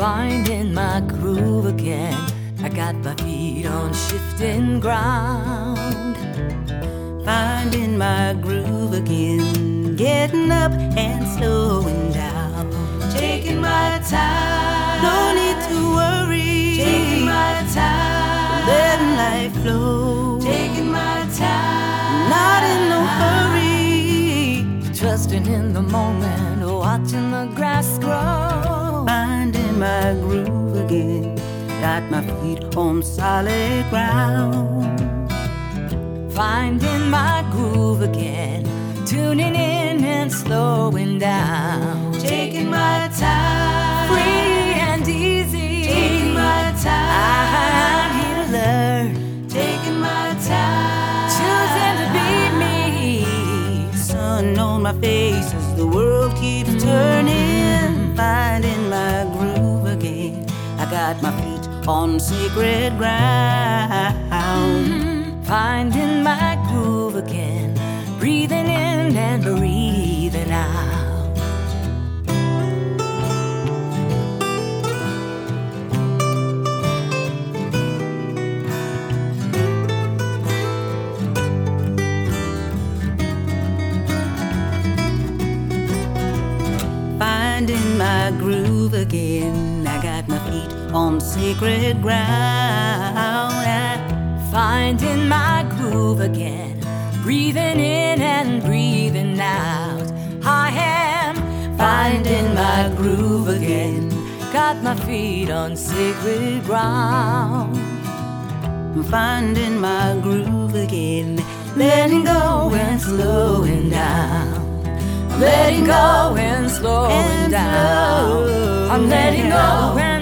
finding my groove again. I got my feet on shifting ground. Finding my groove again, getting up and slowing down. Taking my time, No need to worry. taking my time, Letting life flow. taking my time. Not in no hurry. Trusting in the moment, watching the grass grow. Finding my groove again, got my feet on solid ground. Finding my groove again, tuning in and slowing down. Taking my time, free and easy. Taking my time, I'm here to learn. Taking my time, choosing to be me. Sun on my face as the world keeps turning. Finding my groove again, I got my feet on sacred ground. Finding my groove again, breathing in and breathing out. Finding my groove again, I got my feet on sacred ground. Finding my groove again, breathing in and breathing out. I am finding my groove again, got my feet on sacred ground. Finding my groove again, Letting go and slowing down. I'm letting go and slowing down. I'm letting go and